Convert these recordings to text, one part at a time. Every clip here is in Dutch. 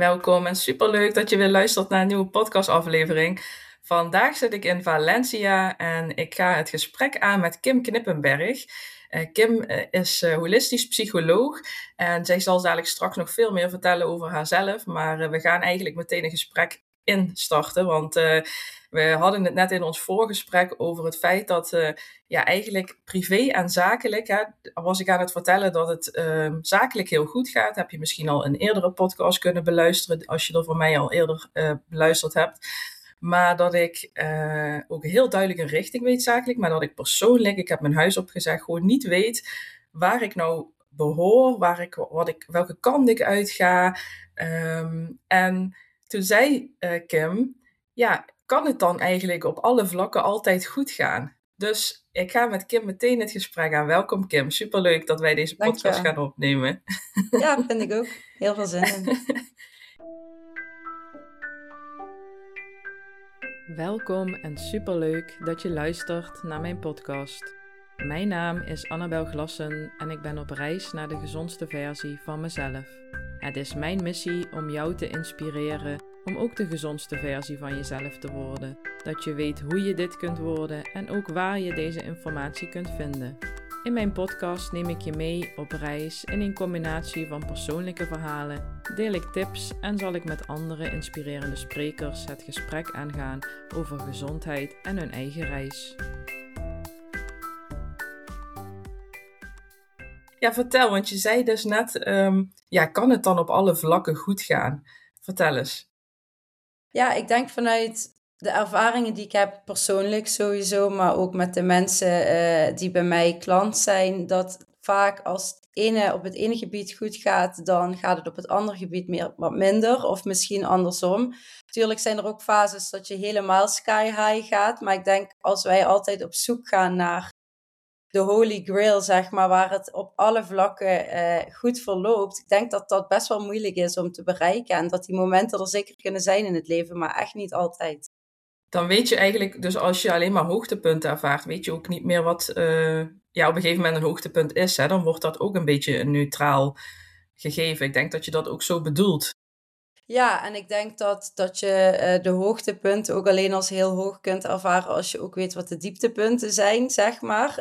Welkom en superleuk dat je weer luistert naar een nieuwe podcastaflevering. Vandaag zit ik in Valencia en ik ga het gesprek aan met Kim Knippenberg. Kim is holistisch psycholoog en zij zal dadelijk straks nog veel meer vertellen over haarzelf. Maar we gaan eigenlijk meteen een gesprek instarten, want we hadden het net in ons voorgesprek over het feit dat eigenlijk privé en zakelijk, was ik aan het vertellen dat het zakelijk heel goed gaat. Heb je misschien al een eerdere podcast kunnen beluisteren, als je er van mij al eerder beluisterd hebt. Maar dat ik ook heel duidelijk een richting weet zakelijk, maar dat ik persoonlijk, ik heb mijn huis opgezegd, gewoon niet weet waar ik nou behoor, welke kant ik uitga. En toen zei Kim, kan het dan eigenlijk op alle vlakken altijd goed gaan? Dus ik ga met Kim meteen het gesprek aan. Welkom Kim, superleuk dat wij deze podcast gaan opnemen. Ja, vind ik ook. Heel veel zin in. Welkom en superleuk dat je luistert naar mijn podcast. Mijn naam is Annabel Glassen en ik ben op reis naar de gezondste versie van mezelf. Het is mijn missie om jou te inspireren om ook de gezondste versie van jezelf te worden. Dat je weet hoe je dit kunt worden en ook waar je deze informatie kunt vinden. In mijn podcast neem ik je mee op reis in een combinatie van persoonlijke verhalen, deel ik tips en zal ik met andere inspirerende sprekers het gesprek aangaan over gezondheid en hun eigen reis. Ja, vertel, want je zei dus net, kan het dan op alle vlakken goed gaan? Vertel eens. Ja, ik denk vanuit de ervaringen die ik heb persoonlijk sowieso, maar ook met de mensen die bij mij klant zijn, dat vaak als het op het ene gebied goed gaat, dan gaat het op het andere gebied wat minder, of misschien andersom. Natuurlijk zijn er ook fases dat je helemaal sky high gaat, maar ik denk als wij altijd op zoek gaan naar de holy grail, zeg maar, waar het op alle vlakken goed verloopt. Ik denk dat dat best wel moeilijk is om te bereiken. En dat die momenten er zeker kunnen zijn in het leven, maar echt niet altijd. Dan weet je eigenlijk, dus als je alleen maar hoogtepunten ervaart, weet je ook niet meer wat op een gegeven moment een hoogtepunt is. Hè? Dan wordt dat ook een beetje een neutraal gegeven. Ik denk dat je dat ook zo bedoelt. Ja, en ik denk dat je de hoogtepunten ook alleen als heel hoog kunt ervaren als je ook weet wat de dieptepunten zijn, zeg maar.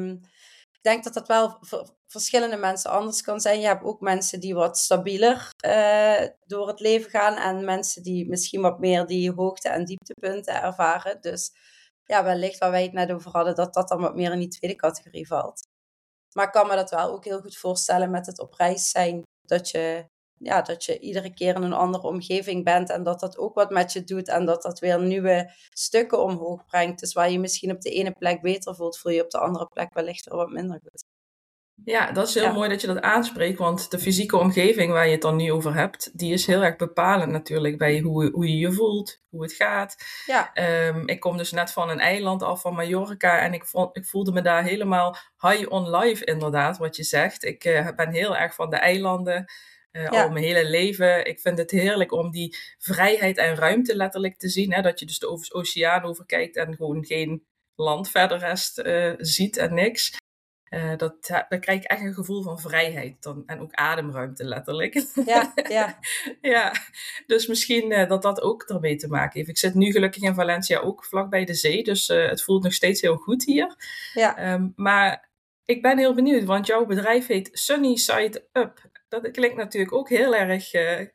Ik denk dat dat wel voor verschillende mensen anders kan zijn. Je hebt ook mensen die wat stabieler door het leven gaan en mensen die misschien wat meer die hoogte- en dieptepunten ervaren. Dus ja, wellicht waar wij het net over hadden, dat dan wat meer in die tweede categorie valt. Maar ik kan me dat wel ook heel goed voorstellen met het op reis zijn, dat je iedere keer in een andere omgeving bent en dat dat ook wat met je doet en dat dat weer nieuwe stukken omhoog brengt. Dus waar je misschien op de ene plek beter voelt, voel je op de andere plek wellicht weer wat minder goed. Ja, dat is heel mooi dat je dat aanspreekt, want de fysieke omgeving waar je het dan nu over hebt, die is heel erg bepalend natuurlijk bij hoe je je voelt, hoe het gaat. Ja. Ik kom dus net van een eiland af, van Mallorca, en ik voelde me daar helemaal high on life inderdaad, wat je zegt. Ik ben heel erg van de eilanden. Al mijn hele leven. Ik vind het heerlijk om die vrijheid en ruimte letterlijk te zien. Hè? Dat je dus de oceaan overkijkt en gewoon geen land verder rest ziet en niks. Dan krijg ik echt een gevoel van vrijheid. En ook ademruimte letterlijk. Ja. Ja, dus misschien dat ook ermee te maken heeft. Ik zit nu gelukkig in Valencia ook vlakbij de zee. Dus het voelt nog steeds heel goed hier. Ja. Maar ik ben heel benieuwd, want jouw bedrijf heet Sunny Side Up. Dat klinkt natuurlijk ook heel erg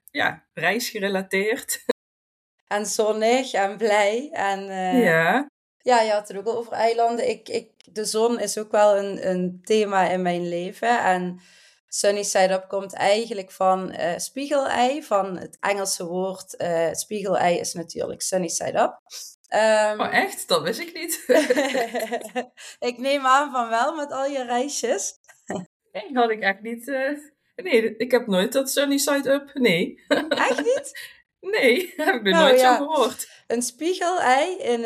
reisgerelateerd. En zonnig en blij. En, ja, je had het ook al over eilanden. De zon is ook wel een thema in mijn leven. En Sunny Side Up komt eigenlijk van spiegelei. Van het Engelse woord spiegelei is natuurlijk Sunny Side Up. Oh echt? Dat wist ik niet. Ik neem aan van wel met al je reisjes. Nee, had ik echt niet. Nee, ik heb nooit dat Sunny Side Up. Nee. Echt niet? Nee, heb ik nog nooit zo gehoord. Een spiegelei in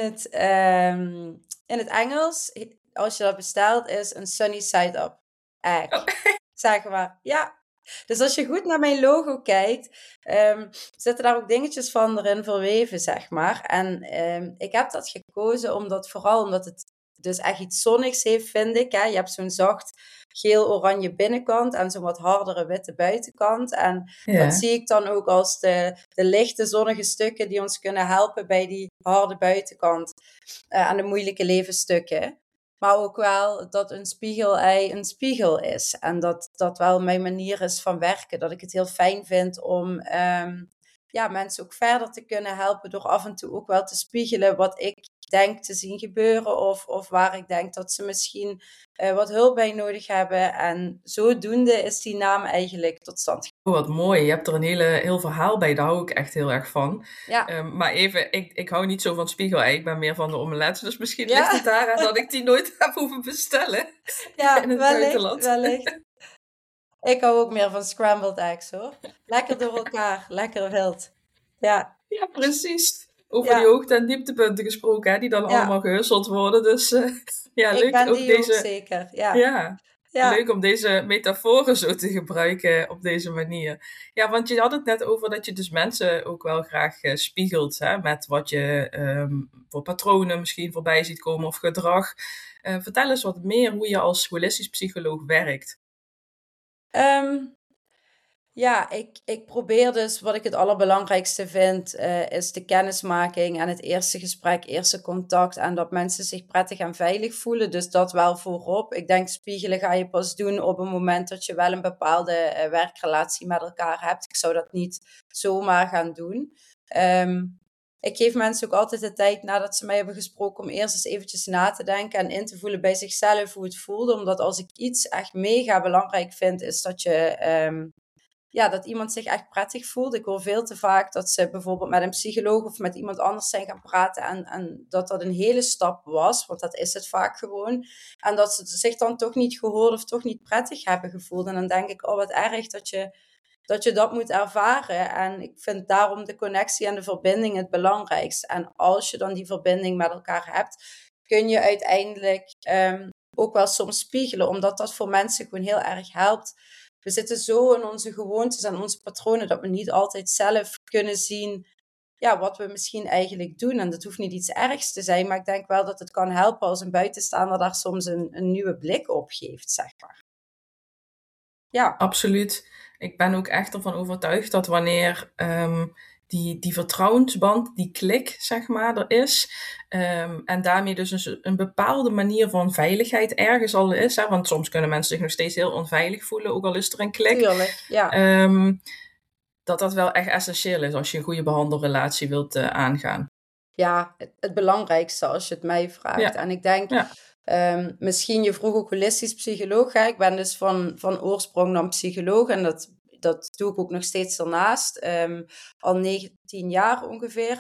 het Engels, als je dat bestelt, is een Sunny Side Up egg. Oh. Zeg maar. Ja. Dus als je goed naar mijn logo kijkt, zitten daar ook dingetjes van erin verweven, zeg maar. En ik heb dat gekozen omdat het dus echt iets zonnigs heeft, vind ik. Hè. Je hebt zo'n zacht geel-oranje binnenkant en zo'n wat hardere witte buitenkant. En dat Ja. zie ik dan ook als de lichte zonnige stukken die ons kunnen helpen bij die harde buitenkant en de moeilijke levensstukken. Maar ook wel dat een spiegelei een spiegel is. En dat wel mijn manier is van werken. Dat ik het heel fijn vind om mensen ook verder te kunnen helpen door af en toe ook wel te spiegelen wat ik denk te zien gebeuren. Of waar ik denk dat ze misschien wat hulp bij nodig hebben. En zodoende is die naam eigenlijk tot stand gekomen. Oh, wat mooi. Je hebt er een heel verhaal bij. Daar hou ik echt heel erg van. Ja. Maar even, ik hou niet zo van spiegelei. Ik ben meer van de omelet. Dus misschien Ja. ligt het daaraan dat ik die nooit heb hoeven bestellen Ja, in het wellicht, buitenland. wellicht. Ik hou ook meer van scrambled eggs, hoor. Lekker door elkaar, lekker wild. Ja. Ja, precies. Over Ja. die hoogte- en dieptepunten gesproken, hè, die dan Ja. allemaal gehusteld worden. Dus ja, Ik leuk ben ook die ook deze. zeker, ja. Ja, Ja. leuk om deze metaforen zo te gebruiken op deze manier. Ja, want je had het net over dat je dus mensen ook wel graag spiegelt, hè, met wat je voor patronen misschien voorbij ziet komen of gedrag. Vertel eens wat meer hoe je als holistisch psycholoog werkt. Ja, ik probeer dus, wat ik het allerbelangrijkste vind, is de kennismaking en het eerste gesprek, eerste contact. En dat mensen zich prettig en veilig voelen. Dus dat wel voorop. Ik denk, spiegelen ga je pas doen op een moment dat je wel een bepaalde werkrelatie met elkaar hebt. Ik zou dat niet zomaar gaan doen. Ik geef mensen ook altijd de tijd nadat ze mij hebben gesproken om eerst eens eventjes na te denken en in te voelen bij zichzelf hoe het voelde. Omdat als ik iets echt mega belangrijk vind, is dat dat iemand zich echt prettig voelt. Ik hoor veel te vaak dat ze bijvoorbeeld met een psycholoog of met iemand anders zijn gaan praten en dat een hele stap was, want dat is het vaak gewoon. En dat ze zich dan toch niet gehoord of toch niet prettig hebben gevoeld. En dan denk ik, oh wat erg dat je dat moet ervaren. En ik vind daarom de connectie en de verbinding het belangrijkst. En als je dan die verbinding met elkaar hebt, kun je uiteindelijk ook wel soms spiegelen, omdat dat voor mensen gewoon heel erg helpt. We zitten zo in onze gewoontes en onze patronen dat we niet altijd zelf kunnen zien wat we misschien eigenlijk doen. En dat hoeft niet iets ergs te zijn, maar ik denk wel dat het kan helpen als een buitenstaander daar soms een nieuwe blik op geeft, zeg maar. Ja. Absoluut. Ik ben ook echt ervan overtuigd dat wanneer die vertrouwensband, die klik, zeg maar, er is. En daarmee dus een bepaalde manier van veiligheid ergens al is. Hè, want soms kunnen mensen zich nog steeds heel onveilig voelen, ook al is er een klik. Tuurlijk, ja. Dat wel echt essentieel is als je een goede behandelrelatie wilt aangaan. Ja, het belangrijkste als je het mij vraagt. Ja. En ik denk, misschien je vroeg ook holistisch psycholoog. Hè? Ik ben dus van oorsprong dan psycholoog en dat doe ik ook nog steeds daarnaast. Al 19 jaar ongeveer.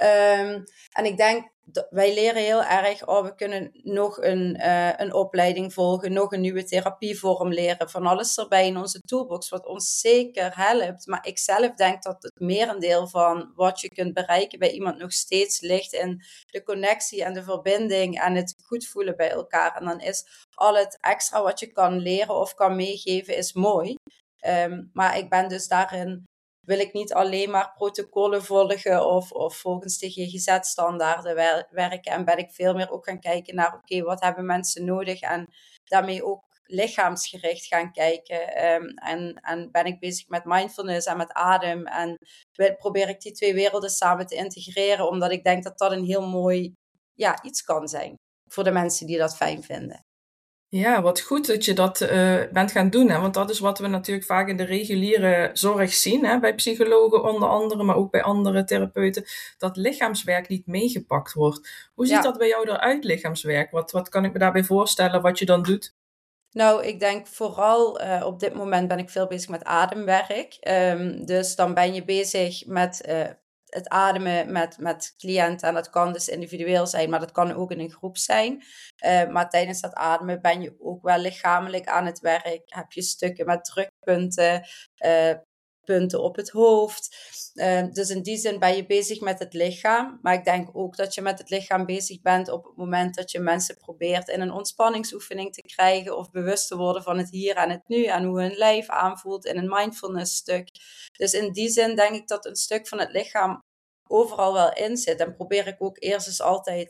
En ik denk, wij leren heel erg, we kunnen nog een opleiding volgen, nog een nieuwe therapievorm leren, van alles erbij in onze toolbox, wat ons zeker helpt. Maar ik zelf denk dat het merendeel van wat je kunt bereiken bij iemand nog steeds ligt in de connectie en de verbinding en het goed voelen bij elkaar. En dan is al het extra wat je kan leren of kan meegeven, is mooi. Maar ik ben dus daarin, wil ik niet alleen maar protocollen volgen of volgens de GGZ-standaarden werken. En ben ik veel meer ook gaan kijken naar, wat hebben mensen nodig? En daarmee ook lichaamsgericht gaan kijken. En ben ik bezig met mindfulness en met adem. En probeer ik die twee werelden samen te integreren, omdat ik denk dat dat een heel mooi iets kan zijn voor de mensen die dat fijn vinden. Ja, wat goed dat je dat bent gaan doen. Hè? Want dat is wat we natuurlijk vaak in de reguliere zorg zien. Hè? Bij psychologen onder andere, maar ook bij andere therapeuten. Dat lichaamswerk niet meegepakt wordt. Hoe ziet dat bij jou eruit, lichaamswerk? Wat kan ik me daarbij voorstellen wat je dan doet? Nou, ik denk vooral op dit moment ben ik veel bezig met ademwerk. Dus dan ben je bezig met het ademen met cliënten. En dat kan dus individueel zijn, maar dat kan ook in een groep zijn. Maar tijdens dat ademen ben je ook wel lichamelijk aan het werk. Heb je stukken met drukpunten, punten op het hoofd. Dus in die zin ben je bezig met het lichaam. Maar ik denk ook dat je met het lichaam bezig bent op het moment dat je mensen probeert in een ontspanningsoefening te krijgen of bewust te worden van het hier en het nu en hoe hun lijf aanvoelt in een mindfulness stuk. Dus in die zin denk ik dat een stuk van het lichaam overal wel in zit. En probeer ik ook eerst eens altijd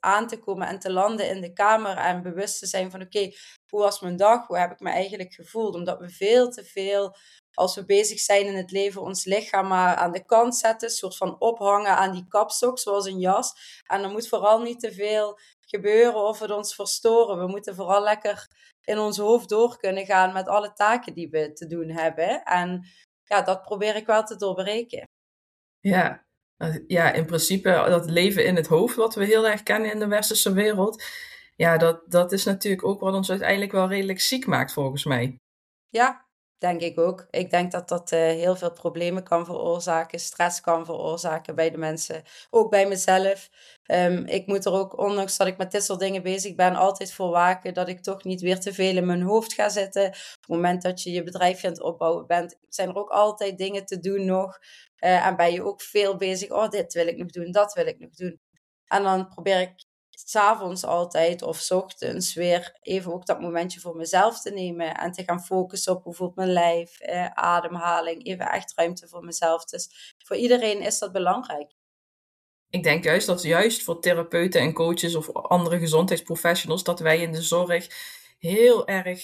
aan te komen en te landen in de kamer en bewust te zijn van oké, hoe was mijn dag? Hoe heb ik me eigenlijk gevoeld? Omdat we veel te veel, als we bezig zijn in het leven, ons lichaam maar aan de kant zetten, een soort van ophangen aan die kapstok, zoals een jas. En er moet vooral niet te veel gebeuren of het ons verstoren. We moeten vooral lekker in ons hoofd door kunnen gaan met alle taken die we te doen hebben. En ja, dat probeer ik wel te doorbreken. Ja. Ja, in principe dat leven in het hoofd wat we heel erg kennen in de westerse wereld. Ja, dat is natuurlijk ook wat ons uiteindelijk wel redelijk ziek maakt volgens mij. Ja, denk ik ook. Ik denk dat dat heel veel problemen kan veroorzaken, stress kan veroorzaken bij de mensen, ook bij mezelf. Ik moet er ook, ondanks dat ik met dit soort dingen bezig ben, altijd voor waken dat ik toch niet weer te veel in mijn hoofd ga zitten. Op het moment dat je je bedrijfje aan het opbouwen bent, zijn er ook altijd dingen te doen nog. En ben je ook veel bezig, oh, dit wil ik nog doen, dat wil ik nog doen. En dan probeer ik 's avonds altijd of 's ochtends weer even ook dat momentje voor mezelf te nemen en te gaan focussen op hoe voelt mijn lijf, ademhaling, even echt ruimte voor mezelf. Dus voor iedereen is dat belangrijk. Ik denk juist dat juist voor therapeuten en coaches of andere gezondheidsprofessionals, dat wij in de zorg heel erg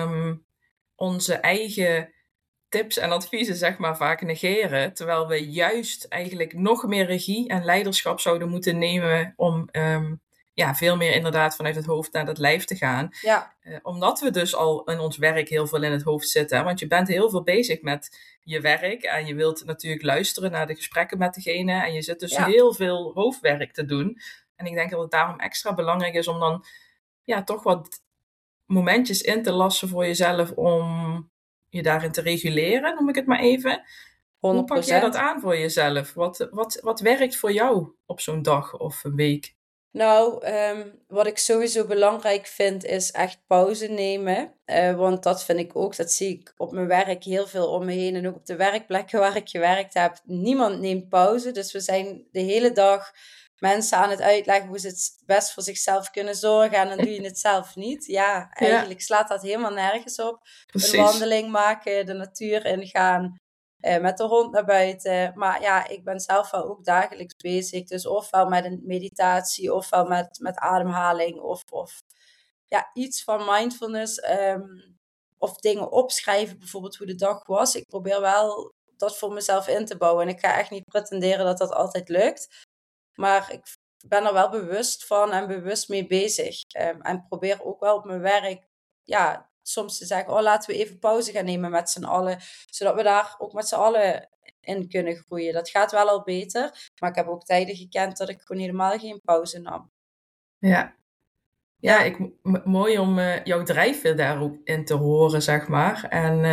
onze eigen tips en adviezen zeg maar vaak negeren. Terwijl we juist eigenlijk nog meer regie en leiderschap zouden moeten nemen om veel meer inderdaad vanuit het hoofd naar het lijf te gaan. Ja, Omdat we dus al in ons werk heel veel in het hoofd zitten. Hè? Want je bent heel veel bezig met je werk en je wilt natuurlijk luisteren naar de gesprekken met degene. En je zit dus ja, heel veel hoofdwerk te doen. En ik denk dat het daarom extra belangrijk is om dan toch wat momentjes in te lassen voor jezelf om je daarin te reguleren, noem ik het maar even. Hoe pak jij dat 100%. aan voor jezelf? Wat werkt voor jou op zo'n dag of een week? Nou, wat ik sowieso belangrijk vind, is echt pauze nemen. Want dat vind ik ook, dat zie ik op mijn werk heel veel om me heen. En ook op de werkplekken waar ik gewerkt heb. Niemand neemt pauze. Dus we zijn de hele dag mensen aan het uitleggen hoe ze het best voor zichzelf kunnen zorgen. En dan doe je het zelf niet. Ja, Ja, eigenlijk slaat dat helemaal nergens op. Een precies. wandeling maken, de natuur ingaan. Met de hond naar buiten. Maar ja, ik ben zelf wel ook dagelijks bezig. Dus ofwel met een meditatie, ofwel met ademhaling. Of ja, iets van mindfulness. Of dingen opschrijven, bijvoorbeeld hoe de dag was. Ik probeer wel dat voor mezelf in te bouwen. En ik ga echt niet pretenderen dat dat altijd lukt. Maar ik ben er wel bewust van en bewust mee bezig. En probeer ook wel op mijn werk, ja, soms te zeggen, oh, laten we even pauze gaan nemen met z'n allen. Zodat we daar ook met z'n allen in kunnen groeien. Dat gaat wel al beter. Maar ik heb ook tijden gekend dat ik gewoon helemaal geen pauze nam. Ja, ja Ja. mooi om jouw drijfveer daar ook in te horen, zeg maar. En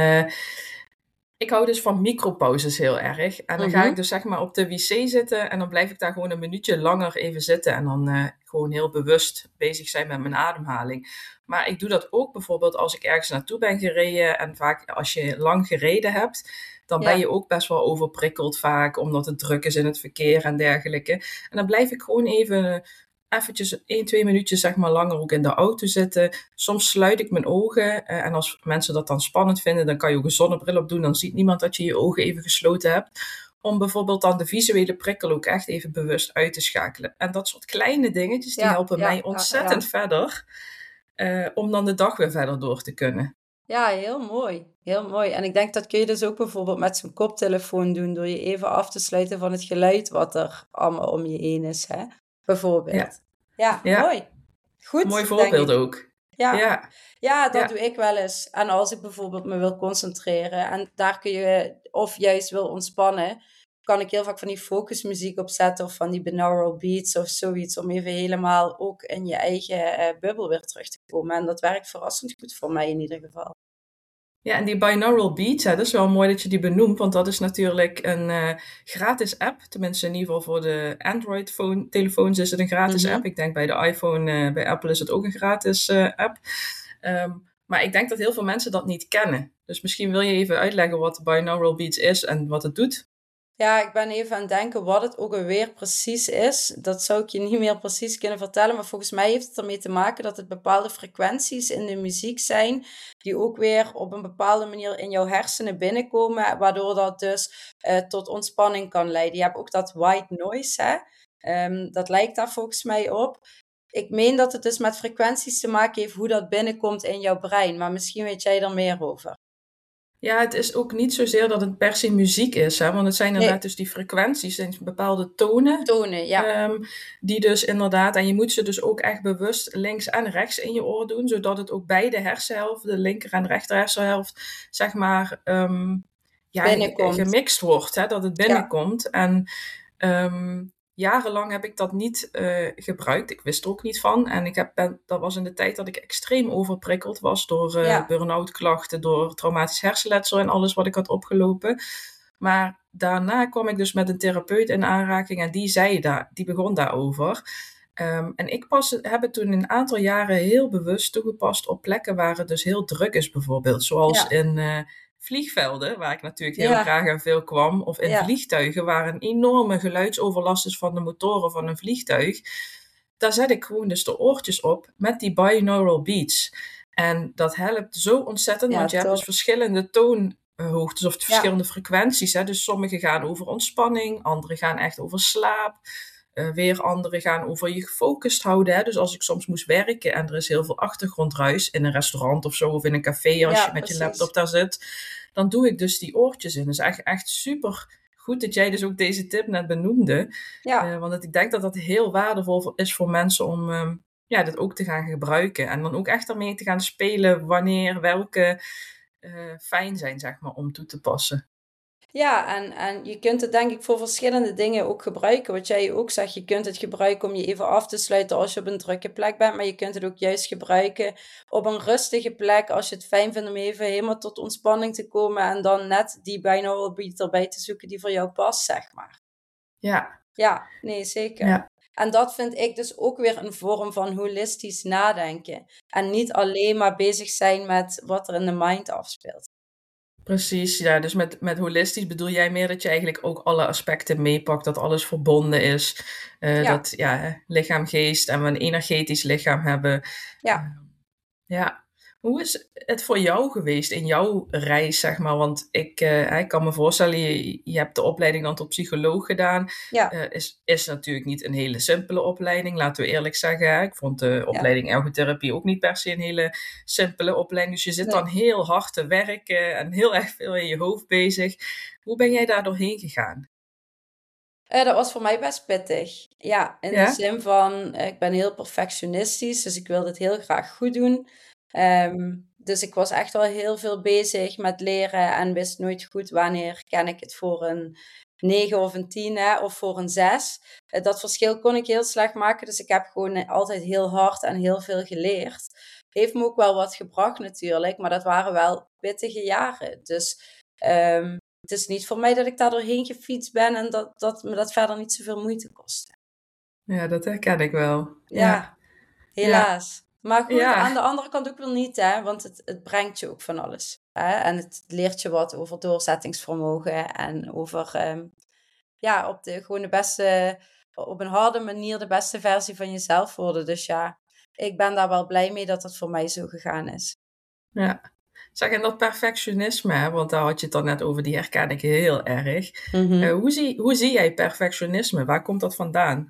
ik hou dus van micropauzes heel erg. En dan ga ik Mhm. dus zeg maar op de wc zitten en dan blijf ik daar gewoon een minuutje langer even zitten. En dan gewoon heel bewust bezig zijn met mijn ademhaling. Maar ik doe dat ook bijvoorbeeld als ik ergens naartoe ben gereden. En vaak als je lang gereden hebt, dan ben Ja. je ook best wel overprikkeld vaak. Omdat het druk is in het verkeer en dergelijke. En dan blijf ik gewoon even eventjes 1, 2 minuutjes zeg maar langer ook in de auto zitten. Soms sluit ik mijn ogen en als mensen dat dan spannend vinden, dan kan je ook een zonnebril op doen. Dan ziet niemand dat je je ogen even gesloten hebt. Om bijvoorbeeld dan de visuele prikkel ook echt even bewust uit te schakelen. En dat soort kleine dingetjes, die Ja, helpen mij ja, ja, ontzettend ja. verder. Om dan de dag weer verder door te kunnen. Ja, heel mooi. Heel mooi. En ik denk dat kun je dus ook bijvoorbeeld met zo'n koptelefoon doen, door je even af te sluiten van het geluid wat er allemaal om je heen is, hè? Ja, Bijvoorbeeld. Ja, ja. mooi. Mooi Goed, denk voorbeeld ik. ook. Ja. Ja, Ja, dat ja. doe ik wel eens. En als ik bijvoorbeeld me wil concentreren en daar kun je, of juist wil ontspannen, kan ik heel vaak van die focusmuziek opzetten of van die binaural beats of zoiets, om even helemaal ook in je eigen bubbel weer terug te komen. En dat werkt verrassend goed voor mij in ieder geval. Ja, en die binaural beats, hè, dat is wel mooi dat je die benoemt, want dat is natuurlijk een gratis app. Tenminste, in ieder geval voor de Android-telefoons is het een gratis Mhm. app. Ik denk bij de iPhone, bij Apple is het ook een gratis app. Ehm, maar ik denk dat heel veel mensen dat niet kennen. Dus misschien wil je even uitleggen wat binaural beats is en wat het doet. Ja, ik ben even aan het denken wat het ook alweer precies is. Dat zou ik je niet meer precies kunnen vertellen. Maar volgens mij heeft het ermee te maken dat het bepaalde frequenties in de muziek zijn. Die ook weer op een bepaalde manier in jouw hersenen binnenkomen. Waardoor dat dus tot ontspanning kan leiden. Je hebt ook dat white noise, hè. Dat lijkt daar volgens mij op. Ik meen dat het dus met frequenties te maken heeft hoe dat binnenkomt in jouw brein. Maar misschien weet jij er meer over. Ja, het is ook niet zozeer dat het per se muziek is, hè? Want het zijn inderdaad Nee, dus die frequenties, zijn bepaalde tonen, tonen, ja. die dus inderdaad, en je moet ze dus ook echt bewust links en rechts in je oor doen, zodat het ook beide hersenhelften, de linker en rechter hersenhelft, zeg maar, ja, Binnenkomt. gemixt wordt, hè? Dat het Ja, binnenkomt. En jarenlang heb ik dat niet gebruikt. Ik wist er ook niet van. En dat was in de tijd dat ik extreem overprikkeld was door ja, burn-out klachten, door traumatisch hersenletsel en alles wat ik had opgelopen. Maar daarna kwam ik dus met een therapeut in aanraking en die begon daarover. En heb het toen een aantal jaren heel bewust toegepast op plekken waar het dus heel druk is, bijvoorbeeld. Zoals ja, in vliegvelden, waar ik natuurlijk heel ja, graag en veel kwam, of in ja, vliegtuigen, waar een enorme geluidsoverlast is van de motoren van een vliegtuig. Daar zet ik gewoon dus de oortjes op met die binaural beats. En dat helpt zo ontzettend, ja, want je hebt dus top. verschillende toonhoogtes of Ja, verschillende frequenties. Hè? Dus sommige gaan over ontspanning, andere gaan echt over slaap. Weer andere gaan over je gefocust houden. Hè? Dus als ik soms moest werken en er is heel veel achtergrondruis in een restaurant of zo, of in een café als je ja, met je precies. laptop daar zit, dan doe ik dus die oortjes in. Dus echt super goed dat jij dus ook deze tip net benoemde. Ja. Want ik denk dat dat heel waardevol is voor mensen om ja, dit ook te gaan gebruiken. En dan ook echt ermee te gaan spelen wanneer welke fijn zijn, zeg maar, om toe te passen. Ja, en je kunt het denk ik voor verschillende dingen ook gebruiken. Wat jij ook zegt, je kunt het gebruiken om je even af te sluiten als je op een drukke plek bent. Maar je kunt het ook juist gebruiken op een rustige plek als je het fijn vindt om even helemaal tot ontspanning te komen. En dan net die binaural beat erbij te zoeken die voor jou past, zeg maar. Ja, Ja, nee, zeker. ja. En dat vind ik dus ook weer een vorm van holistisch nadenken. En niet alleen maar bezig zijn met wat er in de mind afspeelt. Precies, ja. Dus met holistisch bedoel jij meer dat je eigenlijk ook alle aspecten meepakt, dat alles verbonden is. Ja, Dat ja, lichaam, geest en we een energetisch lichaam hebben. ja. Uh, ja. Hoe is het voor jou geweest in jouw reis, zeg maar? Want ik kan me voorstellen, je hebt de opleiding dan tot psycholoog gedaan. Ja, Is natuurlijk niet een hele simpele opleiding, laten we eerlijk zeggen. Hè. Ik vond de ja, opleiding ergotherapie ook niet per se een hele simpele opleiding. Dus je zit dan nee. heel hard te werken en heel erg veel in je hoofd bezig. Hoe ben jij daar doorheen gegaan? Dat was voor mij best pittig. Ja, in de Ja? zin van, ik ben heel perfectionistisch, dus ik wilde het heel graag goed doen. Dus ik was echt wel heel veel bezig met leren en wist nooit goed wanneer ken ik het voor een 9 of een 10 hè, of voor een 6. Dat verschil kon ik heel slecht maken, dus ik heb gewoon altijd heel hard en heel veel geleerd. Heeft me ook wel wat gebracht natuurlijk, maar dat waren wel pittige jaren. Dus het is niet voor mij dat ik daar doorheen gefietst ben en dat me dat verder niet zoveel moeite kostte. Ja, dat herken ik wel. Ja, Ja, ja, helaas. Maar goed, aan ja. de andere kant ook weer niet, hè? Want het brengt je ook van alles. Hè? En het leert je wat over doorzettingsvermogen en over, ja, gewoon de beste, op een harde manier de beste versie van jezelf worden. Dus ja, ik ben daar wel blij mee dat het voor mij zo gegaan is. Ja. Zeg, en dat perfectionisme, hè, want daar had je het dan net over, die herken ik heel erg. Mhm. Hoe zie jij perfectionisme? Waar komt dat vandaan?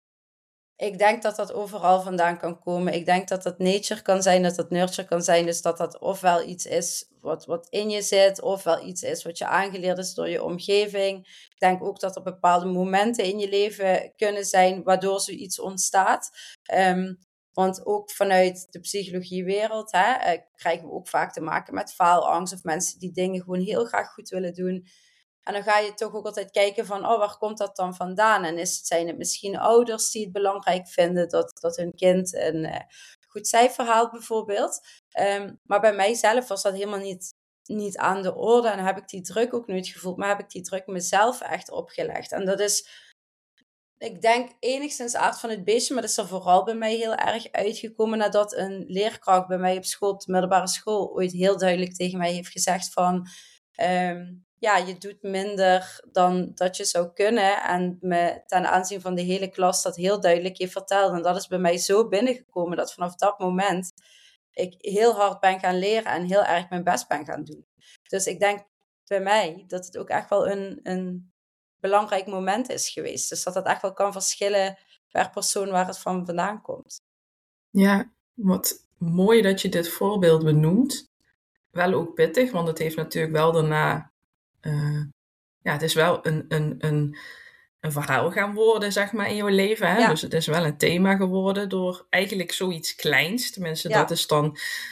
Ik denk dat dat overal vandaan kan komen. Ik denk dat dat nature kan zijn, dat dat nurture kan zijn. Dus dat dat ofwel iets is wat in je zit, ofwel iets is wat je aangeleerd is door je omgeving. Ik denk ook dat er bepaalde momenten in je leven kunnen zijn waardoor zoiets ontstaat. Want ook vanuit de psychologiewereld krijgen we ook vaak te maken met faalangst of mensen die dingen gewoon heel graag goed willen doen. En dan ga je toch ook altijd kijken van, oh, waar komt dat dan vandaan? En zijn het misschien ouders die het belangrijk vinden dat hun kind een goed cijfer haalt bijvoorbeeld. Maar bij mijzelf was dat helemaal niet aan de orde en heb ik die druk ook nooit gevoeld, maar heb ik die druk mezelf echt opgelegd. En dat is, ik denk, enigszins aard van het beestje, maar dat is er vooral bij mij heel erg uitgekomen nadat een leerkracht bij mij op school, op de middelbare school, ooit heel duidelijk tegen mij heeft gezegd van, ja, je doet minder dan dat je zou kunnen. En me ten aanzien van de hele klas dat heel duidelijk heeft verteld. En dat is bij mij zo binnengekomen dat vanaf dat moment ik heel hard ben gaan leren en heel erg mijn best ben gaan doen. Dus ik denk bij mij dat het ook echt wel een belangrijk moment is geweest. Dus dat het echt wel kan verschillen per persoon waar het van vandaan komt. Ja, wat mooi dat je dit voorbeeld benoemt. Wel ook pittig, want het heeft natuurlijk wel daarna... ja, het is wel een verhaal gaan worden, zeg maar, in jouw leven. Hè? Ja, Dus het is wel een thema geworden door eigenlijk zoiets kleins. Tenminste, dat ja. is dan...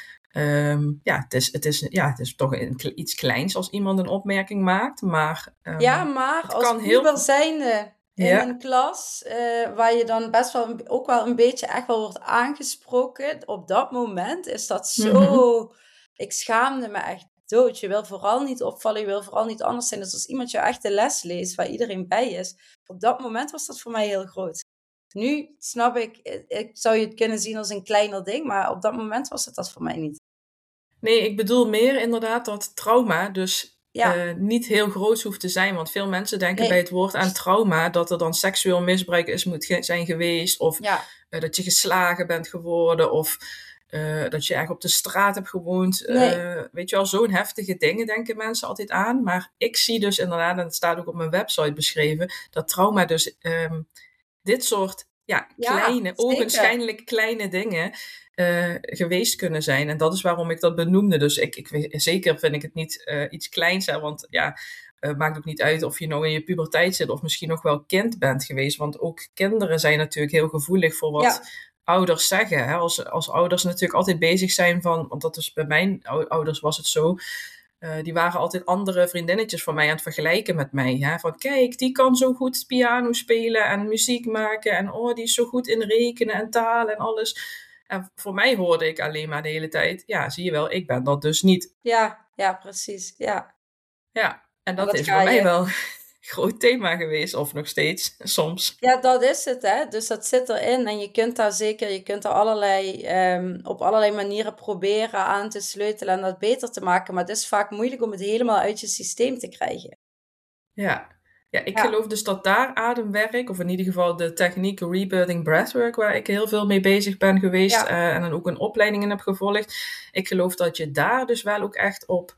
ja, het is toch iets kleins als iemand een opmerking maakt. Maar Ja, maar het als kan heel... puber zijnde in Ja. een klas, waar je dan best wel ook wel een beetje echt wel wordt aangesproken, op dat moment is dat Mhm. zo... Ik schaamde me echt dood. Je wil vooral niet opvallen, je wil vooral niet anders zijn. Dus als iemand jou echt de les leest, waar iedereen bij is, op dat moment was dat voor mij heel groot. Nu snap ik zou je het kunnen zien als een kleiner ding, maar op dat moment was het dat voor mij niet. Nee, ik bedoel meer inderdaad dat trauma dus Ja, niet heel groot hoeft te zijn. Want veel mensen denken bij nee, het woord aan trauma dat er dan seksueel misbruik zijn geweest. Of ja, dat je geslagen bent geworden. Of dat je erg op de straat hebt gewoond. nee, Weet je wel, zo'n heftige dingen denken mensen altijd aan. Maar ik zie dus inderdaad, en het staat ook op mijn website beschreven, dat trauma dus dit soort ja, ja, kleine, zeker. ogenschijnlijk kleine dingen geweest kunnen zijn. En dat is waarom ik dat benoemde. Dus zeker vind ik het niet iets kleins. Hè, want ja, maakt ook niet uit of je nog in je puberteit zit of misschien nog wel kind bent geweest. Want ook kinderen zijn natuurlijk heel gevoelig voor wat Ja, ouders zeggen. Hè. Als ouders natuurlijk altijd bezig zijn van, want dat is bij mijn ouders was het zo. Die waren altijd andere vriendinnetjes van mij aan het vergelijken met mij. Hè? Van kijk, die kan zo goed piano spelen en muziek maken. En oh, die is zo goed in rekenen en taal en alles. En voor mij hoorde ik alleen maar de hele tijd, ja, zie je wel, ik ben dat dus niet. ja, ja, precies. Ja, Ja, en maar dat dat is ga bij mij je. wel een groot thema geweest, of nog steeds, soms. Ja, dat is het, hè. Dus dat zit erin. En je kunt daar zeker, je kunt er op allerlei manieren proberen aan te sleutelen en dat beter te maken. Maar het is vaak moeilijk om het helemaal uit je systeem te krijgen. Ja. Ja, ik Ja, geloof dus dat daar ademwerk, of in ieder geval de techniek Rebirthing Breathwork, waar ik heel veel mee bezig ben geweest ja, en dan ook een opleiding in heb gevolgd. Ik geloof dat je daar dus wel ook echt op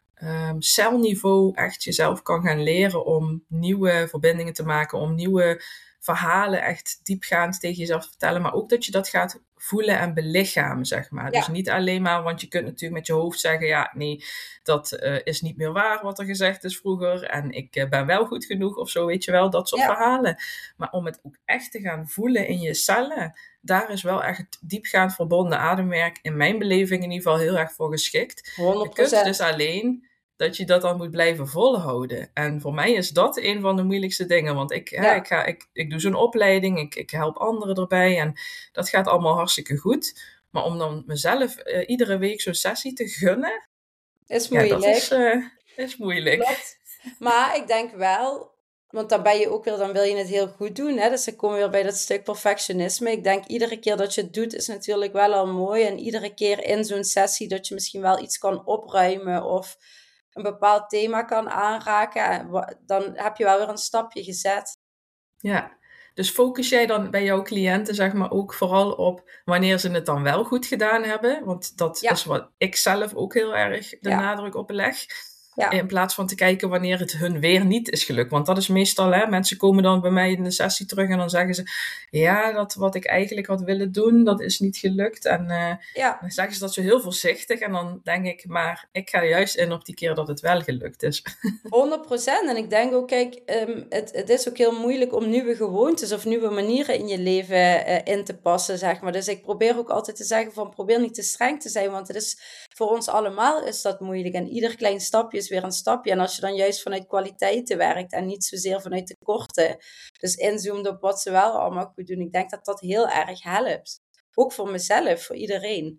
celniveau echt jezelf kan gaan leren om nieuwe verbindingen te maken, om nieuwe verhalen echt diepgaand tegen jezelf te vertellen, maar ook dat je dat gaat voelen en belichamen, zeg maar. Dus ja, niet alleen maar, want je kunt natuurlijk met je hoofd zeggen, ja, nee, dat is niet meer waar wat er gezegd is vroeger en ik ben wel goed genoeg of zo, weet je wel, dat soort ja, verhalen. Maar om het ook echt te gaan voelen in je cellen, daar is wel echt diepgaand verbonden ademwerk in mijn beleving in ieder geval heel erg voor geschikt. De kunst is 100%. alleen dat je dat dan moet blijven volhouden. En voor mij is dat een van de moeilijkste dingen. Want Ja, ik doe zo'n opleiding, ik help anderen erbij en dat gaat allemaal hartstikke goed. Maar om dan mezelf iedere week zo'n sessie te gunnen, is ja, dat moeilijk. is moeilijk. Klopt. Maar ik denk wel, want dan ben je ook weer, dan wil je het heel goed doen. Hè? Dus dan komen we weer bij dat stuk perfectionisme. Ik denk iedere keer dat je het doet, is natuurlijk wel al mooi. En iedere keer in zo'n sessie dat je misschien wel iets kan opruimen of een bepaald thema kan aanraken, dan heb je wel weer een stapje gezet. Ja, dus focus jij dan bij jouw cliënten zeg maar ook vooral op wanneer ze het dan wel goed gedaan hebben? Want dat is Ja, wat ik zelf ook heel erg de ja, nadruk op leg. ja. In plaats van te kijken wanneer het hun weer niet is gelukt. Want dat is meestal, hè, mensen komen dan bij mij in de sessie terug en dan zeggen ze, ja, dat wat ik eigenlijk had willen doen, dat is niet gelukt. En Ja, dan zeggen ze dat zo heel voorzichtig. En dan denk ik, maar ik ga juist in op die keer dat het wel gelukt is. 100%. En ik denk ook, kijk, het is ook heel moeilijk om nieuwe gewoontes of nieuwe manieren in je leven in te passen, zeg maar. Dus ik probeer ook altijd te zeggen van, probeer niet te streng te zijn, want het is voor ons allemaal is dat moeilijk. En ieder klein stapje is weer een stapje. En als je dan juist vanuit kwaliteiten werkt en niet zozeer vanuit tekorten, dus inzoomt op wat ze wel allemaal goed doen, ik denk dat dat heel erg helpt. Ook voor mezelf, voor iedereen.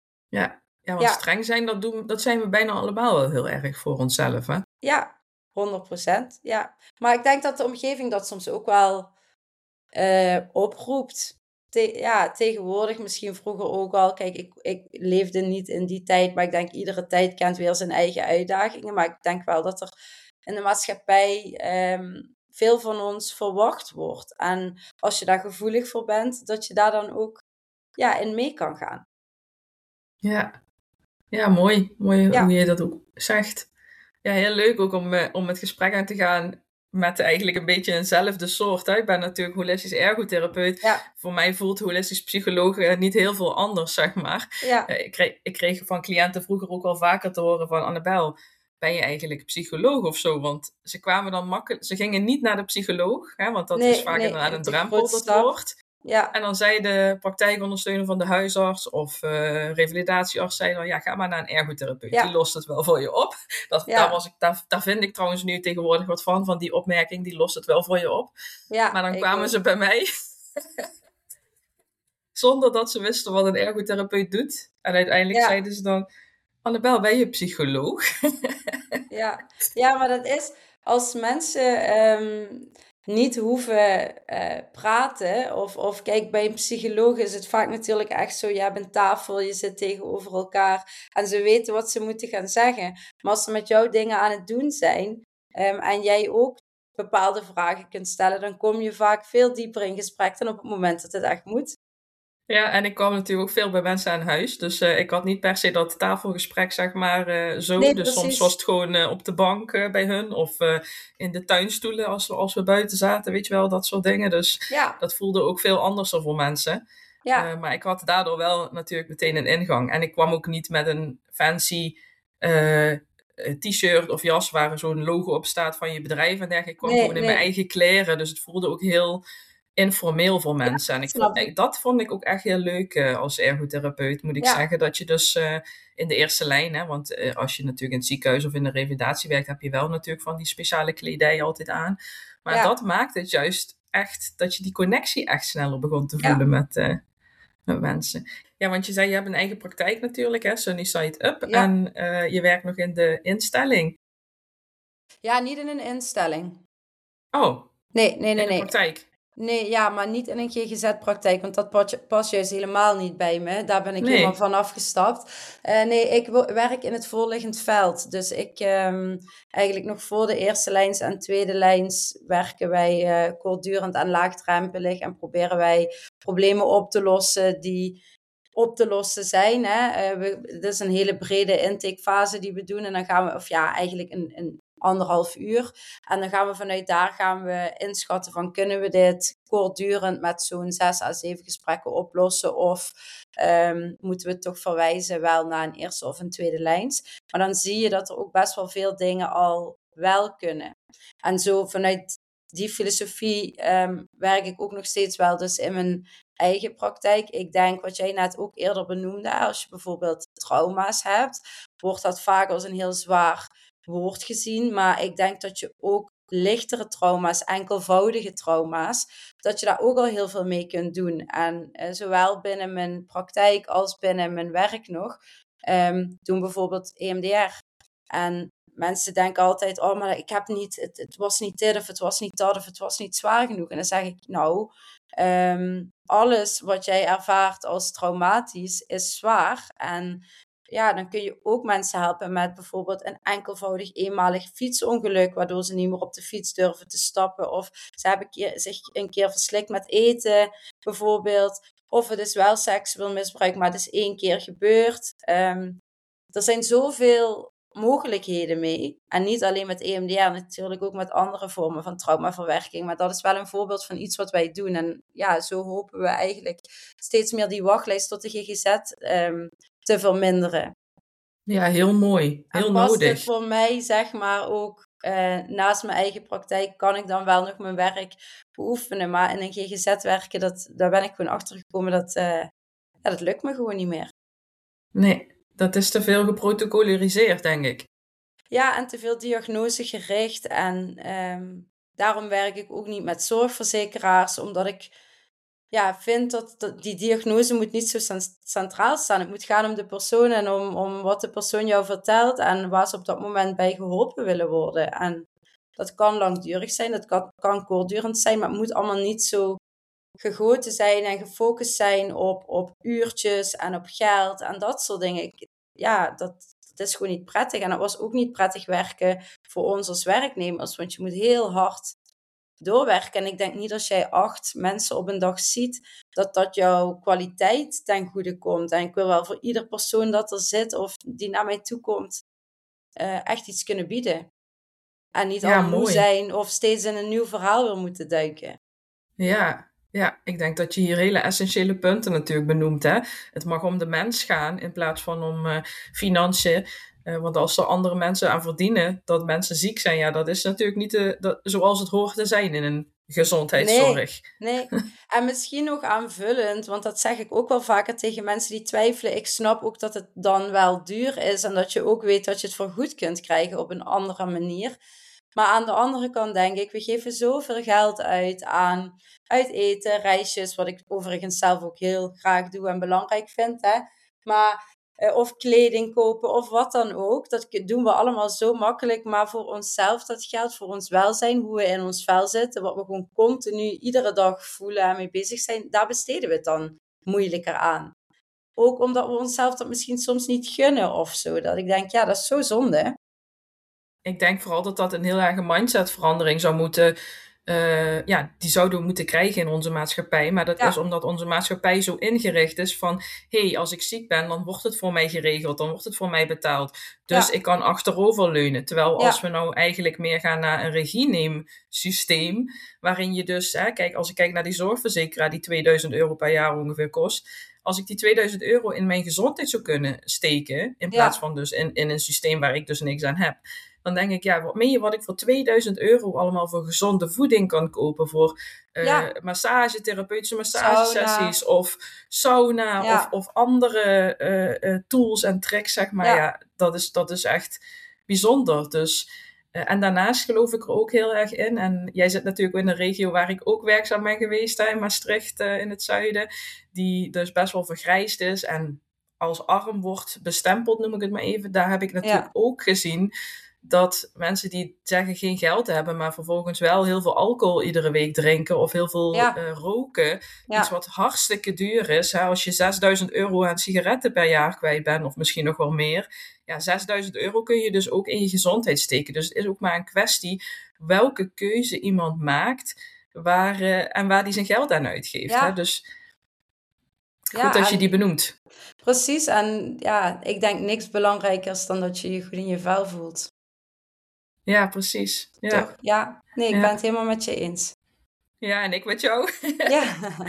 Ja, ja, want Ja, streng zijn, dat zijn we bijna allemaal wel heel erg voor onszelf, hè? ja, 100%. Ja. Maar ik denk dat de omgeving dat soms ook wel oproept. Ja, tegenwoordig misschien vroeger ook al. Kijk, ik leefde niet in die tijd, maar ik denk iedere tijd kent weer zijn eigen uitdagingen. Maar ik denk wel dat er in de maatschappij veel van ons verwacht wordt. En als je daar gevoelig voor bent, dat je daar dan ook ja, in mee kan gaan. Ja, ja, mooi. Mooi hoe Ja, je dat ook zegt. Ja, heel leuk ook om het gesprek aan te gaan met eigenlijk een beetje eenzelfde soort. Hè? Ik ben natuurlijk holistisch ergotherapeut. Ja, Voor mij voelt holistisch psycholoog niet heel veel anders, zeg maar. ja, Ik kreeg van cliënten vroeger ook wel vaker te horen van Annabel, ben je eigenlijk psycholoog of zo? Want ze kwamen dan makkelijk, ze gingen niet naar de psycholoog, hè, want dat is nee, vaak nee, inderdaad het een is een grote drempel, dat stap. woord. En Ja, dan zei de praktijkondersteuner van de huisarts of revalidatiearts, zei dan, ja, ga maar naar een ergotherapeut. Die ja, lost het wel voor je op. ja, Daar vind ik trouwens nu tegenwoordig wat van die opmerking, die lost het wel voor je op. Maar ja, dan ik kwamen ook. ze bij mij zonder dat ze wisten wat een ergotherapeut doet. En uiteindelijk Ja, zeiden ze dan, Annabel, ben je psycholoog? ja, ja, maar dat is als mensen niet hoeven praten, of kijk, bij een psycholoog is het vaak natuurlijk echt zo, je hebt een tafel, je zit tegenover elkaar en ze weten wat ze moeten gaan zeggen. Maar als ze met jou dingen aan het doen zijn en jij ook bepaalde vragen kunt stellen, dan kom je vaak veel dieper in gesprek dan op het moment dat het echt moet. Ja, en ik kwam natuurlijk ook veel bij mensen aan huis. Dus ik had niet per se dat tafelgesprek, zeg maar, zo. Nee, Dus soms was precies. het gewoon op de bank bij hun. Of in de tuinstoelen als we buiten zaten, weet je wel, dat soort dingen. Dus Ja, dat voelde ook veel anders voor mensen. ja, Maar ik had daardoor wel natuurlijk meteen een ingang. En ik kwam ook niet met een fancy eh, t-shirt of jas waar zo'n logo op staat van je bedrijf en dergelijke. Ik kwam nee, gewoon in mijn nee. eigen kleren. Dus het voelde ook heel informeel voor Ja, mensen. En snap ik. dat vond ik ook echt heel leuk als ergotherapeut, moet ik Ja, zeggen. Dat je dus in de eerste lijn, hè, want als je natuurlijk in het ziekenhuis of in de revalidatie werkt, heb je wel natuurlijk van die speciale kledij altijd aan. Maar dat ja, maakt het juist echt, dat je die connectie echt sneller begon te ja, voelen met mensen. Ja, want je zei, je hebt een eigen praktijk natuurlijk, hè, Sunny Side Up. ja. En je werkt nog in de instelling. Ja, niet in een instelling. Oh, Nee, nee, in nee, de nee. praktijk. Nee, ja, maar niet in een GGZ-praktijk, want dat past juist helemaal niet bij me. Daar ben ik helemaal Nee. van afgestapt. Nee, ik werk in het voorliggend veld. Dus ik, eigenlijk nog voor de eerste lijns en tweede lijns werken wij kortdurend en laagdrempelig en proberen wij problemen op te lossen die op te lossen zijn. Hè. Het is een hele brede intakefase die we doen en dan gaan we, of ja, eigenlijk een 1,5 uur. En dan gaan we vanuit daar gaan we inschatten van kunnen we dit kortdurend met zo'n 6 à 7 gesprekken oplossen of moeten we het toch verwijzen wel naar een eerste of een tweede lijns. Maar dan zie je dat er ook best wel veel dingen al wel kunnen. En zo vanuit die filosofie werk ik ook nog steeds wel dus in mijn eigen praktijk. Ik denk wat jij net ook eerder benoemde, als je bijvoorbeeld trauma's hebt, wordt dat vaak als een heel zwaar woord gezien. Maar ik denk dat je ook lichtere trauma's, enkelvoudige trauma's, dat je daar ook al heel veel mee kunt doen. En zowel binnen mijn praktijk als binnen mijn werk nog, doen bijvoorbeeld EMDR. En mensen denken altijd, oh, maar ik heb niet, het was niet dit of het was niet dat of het was niet zwaar genoeg. En dan zeg ik, nou, alles wat jij ervaart als traumatisch is zwaar. En ja, dan kun je ook mensen helpen met bijvoorbeeld een enkelvoudig eenmalig fietsongeluk, waardoor ze niet meer op de fiets durven te stappen. Of ze hebben zich een keer verslikt met eten, bijvoorbeeld. Of het is wel seksueel misbruik, maar het is 1 keer gebeurd. Er zijn zoveel mogelijkheden mee. En niet alleen met EMDR, natuurlijk ook met andere vormen van traumaverwerking. Maar dat is wel een voorbeeld van iets wat wij doen. En ja, zo hopen we eigenlijk steeds meer die wachtlijst tot de GGZ te verminderen. Ja, heel mooi. En Heel past het nodig. voor mij, zeg maar, ook naast mijn eigen praktijk, kan ik dan wel nog mijn werk beoefenen. Maar in een GGZ werken, daar ben ik gewoon achter gekomen dat lukt me gewoon niet meer. Nee, dat is te veel geprotocoliseerd, denk ik. Ja, en te veel diagnosegericht. En daarom werk ik ook niet met zorgverzekeraars, omdat ik vind dat die diagnose moet niet zo centraal staan. Het moet gaan om de persoon en om wat de persoon jou vertelt en waar ze op dat moment bij geholpen willen worden. En dat kan langdurig zijn, dat kan kortdurend zijn, maar het moet allemaal niet zo gegoten zijn en gefocust zijn op uurtjes en op geld en dat soort dingen. Dat is gewoon niet prettig. En dat was ook niet prettig werken voor ons als werknemers, want je moet heel hard doorwerken. En ik denk niet als jij 8 mensen op een dag ziet, dat jouw kwaliteit ten goede komt. En ik wil wel voor ieder persoon dat er zit of die naar mij toe komt, echt iets kunnen bieden. En niet Ja, al moe mooi. zijn of steeds in een nieuw verhaal weer moeten duiken. Ja, ik denk dat je hier hele essentiële punten natuurlijk benoemt. Hè? Het mag om de mens gaan in plaats van om financiën. Want als er andere mensen aan verdienen dat mensen ziek zijn, ja, dat is natuurlijk niet zoals het hoort te zijn in een Nee, gezondheidszorg. nee. En misschien nog aanvullend, want dat zeg ik ook wel vaker tegen mensen die twijfelen. Ik snap ook dat het dan wel duur is en dat je ook weet dat je het vergoed kunt krijgen op een andere manier. Maar aan de andere kant denk ik, we geven zoveel geld uit eten, reisjes, wat ik overigens zelf ook heel graag doe en belangrijk vind. Hè. Maar of kleding kopen of wat dan ook. Dat doen we allemaal zo makkelijk. Maar voor onszelf dat geld, voor ons welzijn, hoe we in ons vel zitten, wat we gewoon continu iedere dag voelen en mee bezig zijn, daar besteden we het dan moeilijker aan. Ook omdat we onszelf dat misschien soms niet gunnen of zo. Dat ik denk, ja, dat is zo zonde. Ik denk vooral dat dat een heel erg mindsetverandering zou moeten. Die zouden we moeten krijgen in onze maatschappij. Maar dat is Ja, omdat onze maatschappij zo ingericht is van... als ik ziek ben, dan wordt het voor mij geregeld. Dan wordt het voor mij betaald. Dus ja, ik kan achteroverleunen. Terwijl als we ja, nou eigenlijk meer gaan naar een regieneemsysteem... waarin je dus... kijk, als ik kijk naar die zorgverzekeraar... die 2000 euro per jaar ongeveer kost... Als ik die 2000 euro in mijn gezondheid zou kunnen steken... in plaats ja, van dus in een systeem waar ik dus niks aan heb... Dan denk ik, ja, wat meen je wat ik voor 2000 euro allemaal voor gezonde voeding kan kopen? Voor ja, therapeutische sauna, massagesessies of sauna ja, of andere tools en tricks, zeg maar. ja, Ja, dat is echt bijzonder. Dus, en daarnaast geloof ik er ook heel erg in. En jij zit natuurlijk in een regio waar ik ook werkzaam ben geweest, in Maastricht in het zuiden. Die dus best wel vergrijsd is en als arm wordt bestempeld, noem ik het maar even. Daar heb ik natuurlijk ja, ook gezien dat mensen die zeggen geen geld hebben, maar vervolgens wel heel veel alcohol iedere week drinken of heel veel ja, roken, iets ja, wat hartstikke duur is. Hè? Als je 6000 euro aan sigaretten per jaar kwijt bent, of misschien nog wel meer, ja, 6000 euro kun je dus ook in je gezondheid steken. Dus het is ook maar een kwestie welke keuze iemand maakt waar die zijn geld aan uitgeeft. Hè? ja, Dus goed ja, dat je die en benoemt. precies. En ja, ik denk niks belangrijkers dan dat je je goed in je vel voelt. Ja, precies. Toch? Ja, Ja, nee, ik ben ja. het helemaal met je eens. Ja, en ik met jou. Ja,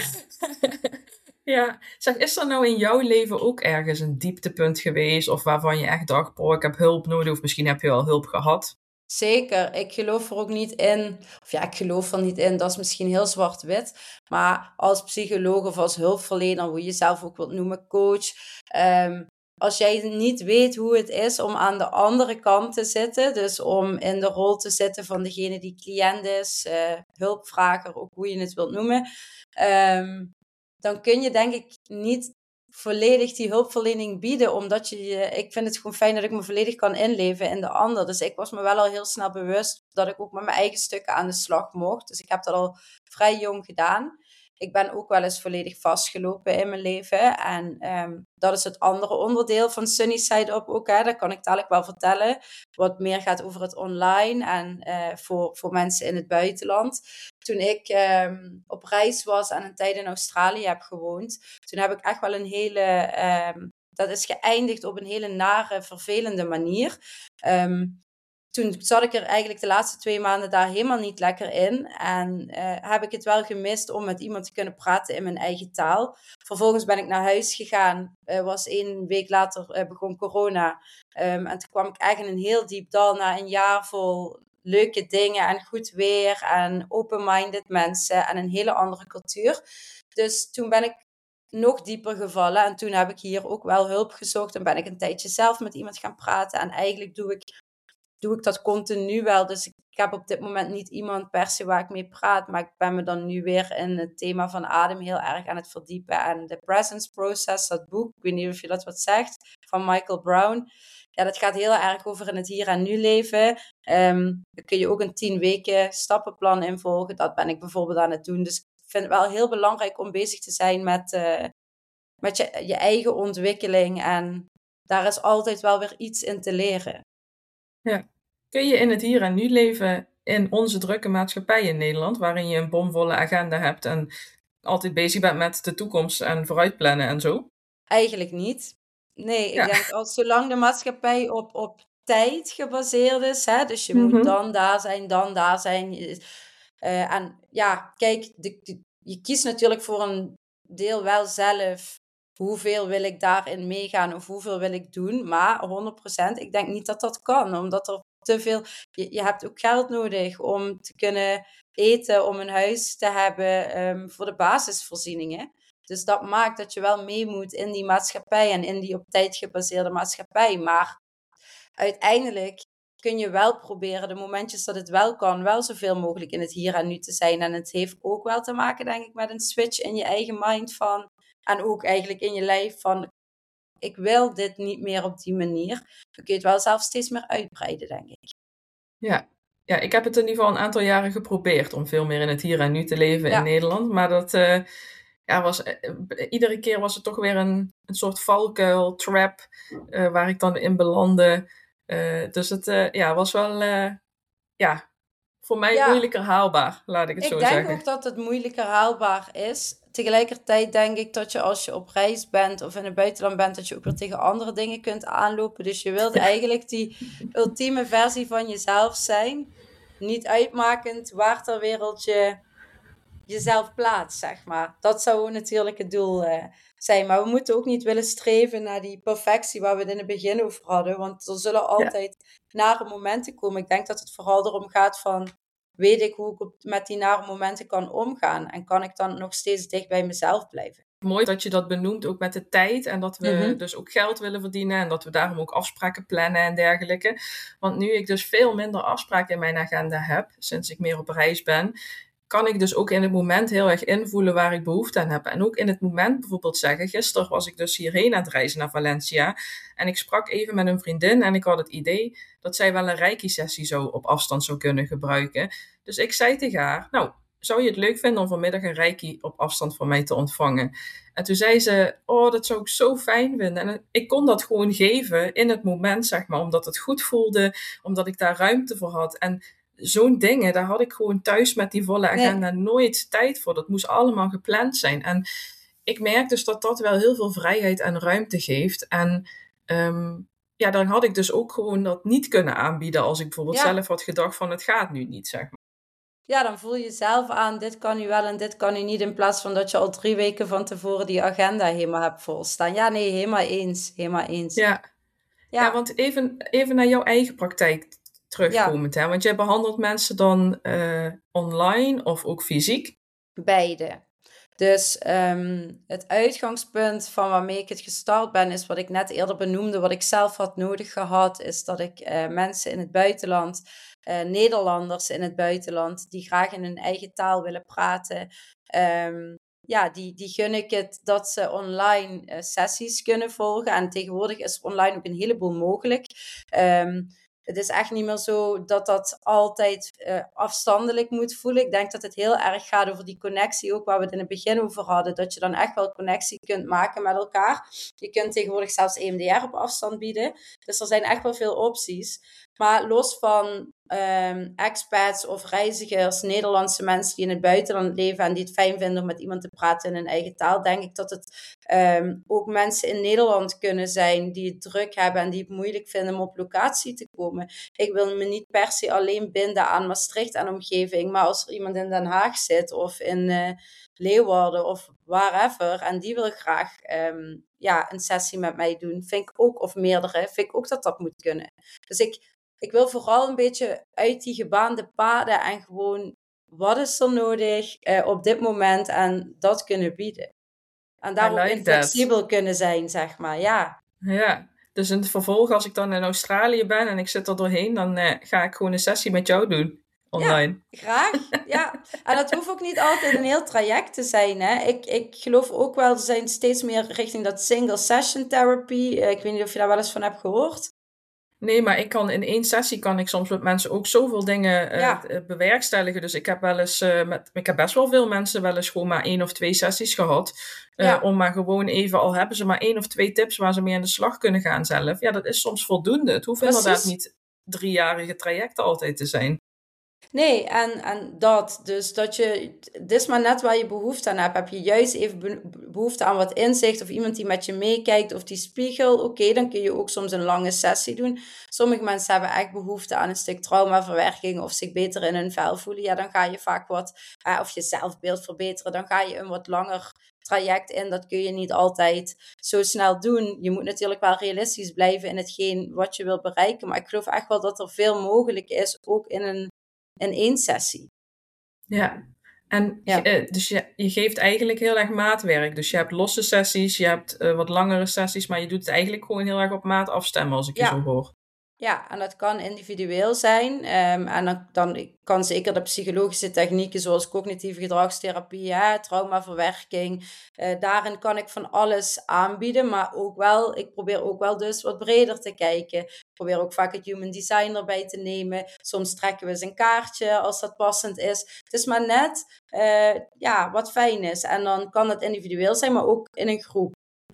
Ja, zeg, is er nou in jouw leven ook ergens een dieptepunt geweest of waarvan je echt dacht, oh, ik heb hulp nodig of misschien heb je al hulp gehad? zeker. Ik geloof er ook niet in. Of ja, ik geloof er niet in. Dat is misschien heel zwart-wit. Maar als psycholoog of als hulpverlener, hoe je jezelf ook wilt noemen, coach. Als jij niet weet hoe het is om aan de andere kant te zitten, dus om in de rol te zitten van degene die cliënt is, hulpvrager, ook hoe je het wilt noemen, dan kun je denk ik niet volledig die hulpverlening bieden, omdat ik vind het gewoon fijn dat ik me volledig kan inleven in de ander. Dus ik was me wel al heel snel bewust dat ik ook met mijn eigen stukken aan de slag mocht. Dus ik heb dat al vrij jong gedaan. Ik ben ook wel eens volledig vastgelopen in mijn leven. En dat is het andere onderdeel van Sunny Side Up ook. Hè. Dat kan ik dadelijk wel vertellen. Wat meer gaat over het online en voor mensen in het buitenland. Toen ik op reis was en een tijd in Australië heb gewoond, toen heb ik echt wel een hele... dat is geëindigd op een hele nare, vervelende manier. Toen zat ik er eigenlijk de laatste 2 maanden daar helemaal niet lekker in. En heb ik het wel gemist om met iemand te kunnen praten in mijn eigen taal. Vervolgens ben ik naar huis gegaan. Was 1 week later begon corona. En toen kwam ik echt in een heel diep dal na een jaar vol leuke dingen en goed weer. En open-minded mensen en een hele andere cultuur. Dus toen ben ik nog dieper gevallen. En toen heb ik hier ook wel hulp gezocht. En ben ik een tijdje zelf met iemand gaan praten. En eigenlijk doe ik dat continu wel. Dus ik heb op dit moment niet iemand per se waar ik mee praat. Maar ik ben me dan nu weer in het thema van adem heel erg aan het verdiepen. En The Presence Process, dat boek, ik weet niet of je dat wat zegt, van Michael Brown. Ja, dat gaat heel erg over in het hier en nu leven. Daar kun je ook een 10 weken stappenplan in volgen. Dat ben ik bijvoorbeeld aan het doen. Dus ik vind het wel heel belangrijk om bezig te zijn met je eigen ontwikkeling. En daar is altijd wel weer iets in te leren. Ja. Kun je in het hier en nu leven in onze drukke maatschappij in Nederland, waarin je een bomvolle agenda hebt en altijd bezig bent met de toekomst en vooruitplannen en zo? Eigenlijk niet. Nee, ik Ja, denk als zolang de maatschappij op tijd gebaseerd is. Hè? Dus je moet dan daar zijn, dan daar zijn. En ja, kijk, je kiest natuurlijk voor een deel wel zelf. Hoeveel wil ik daarin meegaan of hoeveel wil ik doen? Maar 100%, ik denk niet dat dat kan. Omdat er te veel... Je hebt ook geld nodig om te kunnen eten, om een huis te hebben voor de basisvoorzieningen. Dus dat maakt dat je wel mee moet in die maatschappij en in die op tijd gebaseerde maatschappij. Maar uiteindelijk kun je wel proberen, de momentjes dat het wel kan, wel zoveel mogelijk in het hier en nu te zijn. En het heeft ook wel te maken, denk ik, met een switch in je eigen mind van, en ook eigenlijk in je lijf van, ik wil dit niet meer op die manier. Dan kun je het wel zelf steeds meer uitbreiden, denk ik. Ja, ik heb het in ieder geval een aantal jaren geprobeerd om veel meer in het hier en nu te leven in Nederland. Maar dat iedere keer was het toch weer een soort valkuil, trap, waar ik dan in belandde. Dus het was wel voor mij moeilijker haalbaar, laat ik het zo zeggen. Ik denk ook dat het moeilijker haalbaar is. Tegelijkertijd denk ik dat je als je op reis bent of in het buitenland bent, dat je ook weer tegen andere dingen kunt aanlopen. Dus je wilt eigenlijk die ultieme versie van jezelf zijn. Niet uitmakend waar ter wereld je jezelf plaatst, zeg maar. Dat zou natuurlijk het doel zijn. Maar we moeten ook niet willen streven naar die perfectie waar we het in het begin over hadden. Want er zullen altijd nare momenten komen. Ik denk dat het vooral erom gaat van, weet ik hoe ik met die nare momenten kan omgaan? En kan ik dan nog steeds dicht bij mezelf blijven? Mooi dat je dat benoemt, ook met de tijd. En dat we dus ook geld willen verdienen. En dat we daarom ook afspraken plannen en dergelijke. Want nu ik dus veel minder afspraken in mijn agenda heb, sinds ik meer op reis ben, kan ik dus ook in het moment heel erg invoelen waar ik behoefte aan heb. En ook in het moment bijvoorbeeld zeggen, gisteren was ik dus hierheen aan het reizen naar Valencia. En ik sprak even met een vriendin en ik had het idee dat zij wel een reiki-sessie zo op afstand zou kunnen gebruiken. Dus ik zei tegen haar, nou, zou je het leuk vinden om vanmiddag een reiki op afstand van mij te ontvangen? En toen zei ze, oh, dat zou ik zo fijn vinden. En ik kon dat gewoon geven in het moment, zeg maar, omdat het goed voelde, omdat ik daar ruimte voor had. En zo'n dingen, daar had ik gewoon thuis met die volle agenda nooit tijd voor. Dat moest allemaal gepland zijn. En ik merk dus dat dat wel heel veel vrijheid en ruimte geeft. En dan had ik dus ook gewoon dat niet kunnen aanbieden als ik bijvoorbeeld zelf had gedacht van het gaat nu niet, zeg maar. Ja, dan voel je zelf aan, dit kan u wel en dit kan u niet, in plaats van dat je al 3 weken van tevoren die agenda helemaal hebt volstaan. Ja, nee, helemaal eens. Ja, want even naar jouw eigen praktijk terugkomend, hè? Want jij behandelt mensen dan online of ook fysiek? Beide. Dus het uitgangspunt van waarmee ik het gestart ben, is wat ik net eerder benoemde, wat ik zelf had nodig gehad, is dat ik mensen in het buitenland, Nederlanders in het buitenland, die graag in hun eigen taal willen praten, die gun ik het dat ze online sessies kunnen volgen. En tegenwoordig is er online ook een heleboel mogelijk. Het is echt niet meer zo dat dat altijd afstandelijk moet voelen. Ik denk dat het heel erg gaat over die connectie, ook waar we het in het begin over hadden, dat je dan echt wel connectie kunt maken met elkaar. Je kunt tegenwoordig zelfs EMDR op afstand bieden. Dus er zijn echt wel veel opties. Maar los van expats of reizigers, Nederlandse mensen die in het buitenland leven en die het fijn vinden om met iemand te praten in hun eigen taal, denk ik dat het ook mensen in Nederland kunnen zijn die het druk hebben en die het moeilijk vinden om op locatie te komen. Ik wil me niet per se alleen binden aan Maastricht en omgeving, maar als er iemand in Den Haag zit of in Leeuwarden of wherever en die wil graag een sessie met mij doen, vind ik ook, of meerdere, vind ik ook dat dat moet kunnen. Dus ik wil vooral een beetje uit die gebaande paden en gewoon, wat is er nodig op dit moment en dat kunnen bieden. En daarom flexibel kunnen zijn, zeg maar, ja. Ja, dus in het vervolg, als ik dan in Australië ben en ik zit er doorheen, dan ga ik gewoon een sessie met jou doen, online. Ja, graag, ja. En dat hoeft ook niet altijd een heel traject te zijn, hè. Ik geloof ook wel, er zijn steeds meer richting dat single session therapy. Ik weet niet of je daar wel eens van hebt gehoord. Nee, maar in 1 sessie kan ik soms met mensen ook zoveel dingen bewerkstelligen. Dus ik heb wel eens ik heb best wel veel mensen wel eens gewoon maar 1 of 2 sessies gehad. Om maar gewoon even, al hebben ze maar 1 of 2 tips waar ze mee aan de slag kunnen gaan zelf. Ja, dat is soms voldoende. Het hoeft inderdaad niet 3-jarige trajecten altijd te zijn. Nee, en dat. Dus dat je, het is maar net waar je behoefte aan hebt. Heb je juist even behoefte aan wat inzicht of iemand die met je meekijkt of die spiegel, oké, dan kun je ook soms een lange sessie doen. Sommige mensen hebben echt behoefte aan een stuk traumaverwerking of zich beter in hun vel voelen. Ja, dan ga je vaak of je zelfbeeld verbeteren, dan ga je een wat langer traject in. Dat kun je niet altijd zo snel doen. Je moet natuurlijk wel realistisch blijven in hetgeen wat je wilt bereiken. Maar ik geloof echt wel dat er veel mogelijk is, ook in één sessie. Ja, en Ja. dus je geeft eigenlijk heel erg maatwerk. Dus je hebt losse sessies, je hebt wat langere sessies, maar je doet het eigenlijk gewoon heel erg op maat afstemmen als ik je zo Ja, hoor. ja, en dat kan individueel zijn. En dan kan zeker de psychologische technieken zoals cognitieve gedragstherapie, traumaverwerking. Daarin kan ik van alles aanbieden, maar ook wel, ik probeer ook wel dus wat breder te kijken. Ik probeer ook vaak het human design erbij te nemen. Soms trekken we eens een kaartje als dat passend is. Het is maar net wat fijn is. En dan kan het individueel zijn, maar ook in een groep.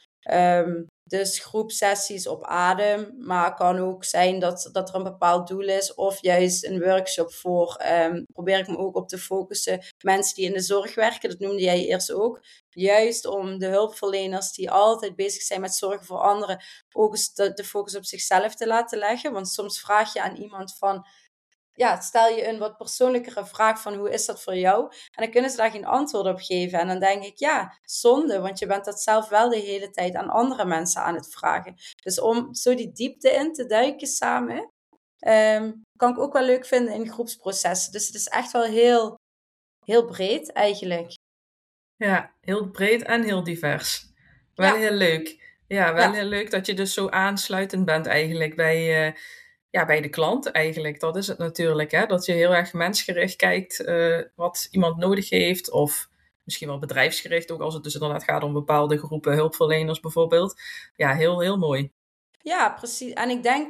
Dus groepsessies op adem, maar het kan ook zijn dat er een bepaald doel is of juist een workshop voor. Probeer ik me ook op te focussen. Mensen die in de zorg werken, dat noemde jij eerst ook. Juist om de hulpverleners die altijd bezig zijn met zorgen voor anderen, ook eens de focus op zichzelf te laten leggen. Want soms vraag je aan iemand van, ja, stel je een wat persoonlijkere vraag van hoe is dat voor jou? En dan kunnen ze daar geen antwoord op geven. En dan denk ik, ja, zonde, want je bent dat zelf wel de hele tijd aan andere mensen aan het vragen. Dus om zo die diepte in te duiken samen, kan ik ook wel leuk vinden in groepsprocessen. Dus het is echt wel heel, heel breed eigenlijk. Ja, heel breed en heel divers. Wel Ja, heel leuk. Ja, wel ja. heel leuk dat je dus zo aansluitend bent eigenlijk bij de klant eigenlijk. Dat is het natuurlijk, hè? Dat je heel erg mensgericht kijkt wat iemand nodig heeft. Of misschien wel bedrijfsgericht, ook als het dus inderdaad gaat om bepaalde groepen hulpverleners bijvoorbeeld. Ja, heel, heel mooi. Ja, precies. En ik denk